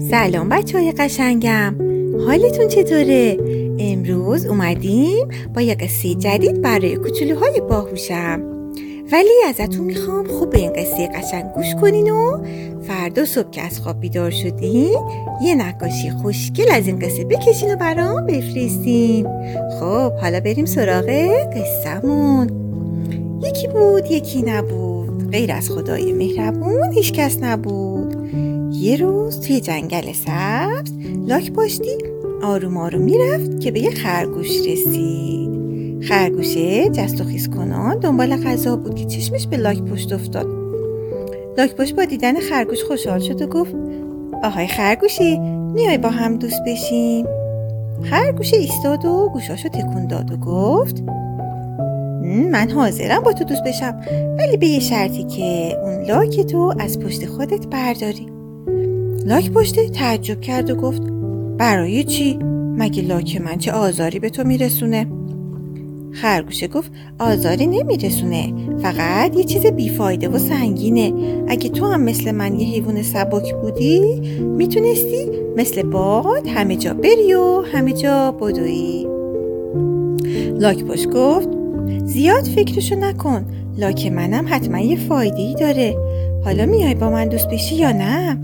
سلام بچه‌های قشنگم، حالتون چطوره؟ امروز اومدیم با یه قصه جدید برای کوچولوهای باهوشم. ولی ازتون میخوام خوب به این قصه قشنگ گوش کنین و فردا صبح که از خواب بیدار شدین یه نقاشی خوشگل از این قصه بکشین و برام بفرستین. خب حالا بریم سراغ قصه‌مون. یکی بود یکی نبود، غیر از خدای مهربون هیچ کس نبود. یه روز توی جنگل سبز لاک پشتی آروم آروم میرفت که به یه خرگوش رسید. خرگوشه جست و خیز کنان دنبال غذا بود که چشمش به لاک پشت افتاد. لاک پشت با دیدن خرگوش خوشحال شد و گفت آهای خرگوشی، میای با هم دوست بشیم؟ خرگوشه ایستاد و گوشاشو تکون داد و گفت من حاضرم با تو دوست بشم، ولی به یه شرطی که اون لاک تو از پشت خودت برداری. لاک پشت تعجب کرد و گفت برای چی؟ مگه لاک من چه آزاری به تو میرسونه؟ خرگوشه گفت آزاری نمیرسونه، فقط یه چیز بیفایده و سنگینه. اگه تو هم مثل من یه حیوان سبک بودی میتونستی مثل باد همه جا بری و همه جا بدوی. لاک پشت گفت زیاد فکرشو نکن، لاک منم حتما یه فایده‌ای داره. حالا میای با من دوست بشی یا نه؟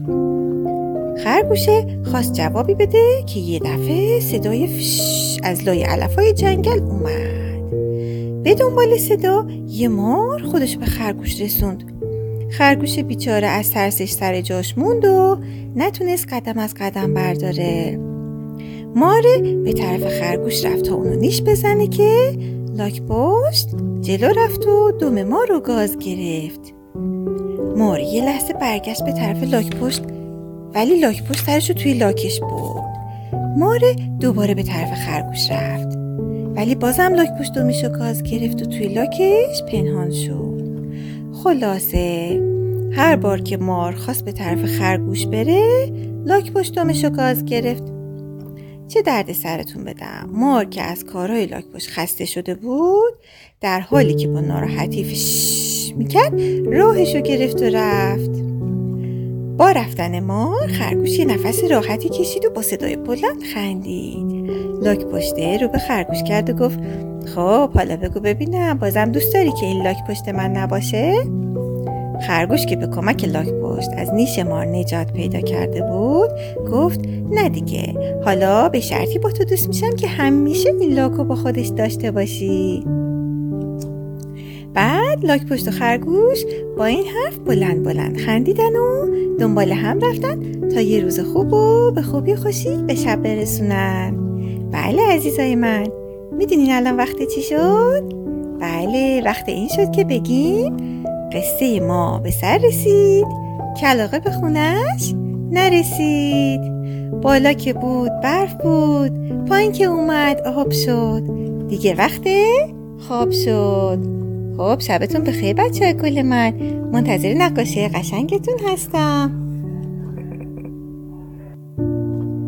خرگوشه خواست جوابی بده که یه دفعه صدای فش از لای علف‌های جنگل اومد. به دنبال صدا یه مار خودش به خرگوش رسوند. خرگوش بیچاره از ترسش سر جاش موند و نتونست قدم از قدم برداره. ماره به طرف خرگوش رفت تا اونو نیش بزنه که لاک پشت جلو رفت و دم مار رو گاز گرفت. مار یه لحظه برگشت به طرف لاک پشت، ولی لاک پشت سرش رو توی لاکش بود. ماره دوباره به طرف خرگوش رفت، ولی بازم لاک پشت دمشو گاز گرفت و توی لاکش پنهان شد. خلاصه هر بار که مار خواست به طرف خرگوش بره، لاک پشت دمشو گاز گرفت. چه درد سرتون بدم، مار که از کارهای لاک پشت خسته شده بود، در حالی که با ناراحتی فش میکرد راهشو گرفت و رفت. با رفتن مار خرگوش یه نفس راحتی کشید و با صدای بلند خندید. لاک پشته رو به خرگوش کرد و گفت خب حالا بگو ببینم بازم دوست داری که این لاک پشت من نباشه؟ خرگوش که به کمک لاک پشت از نیش مار نجات پیدا کرده بود گفت نه دیگه، حالا به شرطی با تو دوست میشم که همیشه این لاکو با خودش داشته باشی. بعد لاک پشت و خرگوش با این حرف بلند بلند خندیدن و دنبال هم رفتن تا یه روز خوب و به خوبی خوشی به شب برسونن. بله عزیزای من، میدونین الان وقت چی شد؟ بله وقت این شد که بگیم قصه ما به سر رسید، کلاغه به خونش نرسید. بالا که بود برف بود، پایین که اومد آب شد، دیگه وقت خواب شد. خب شبتون بخیر بچه‌های گل من، منتظر نقاشی قشنگتون هستم.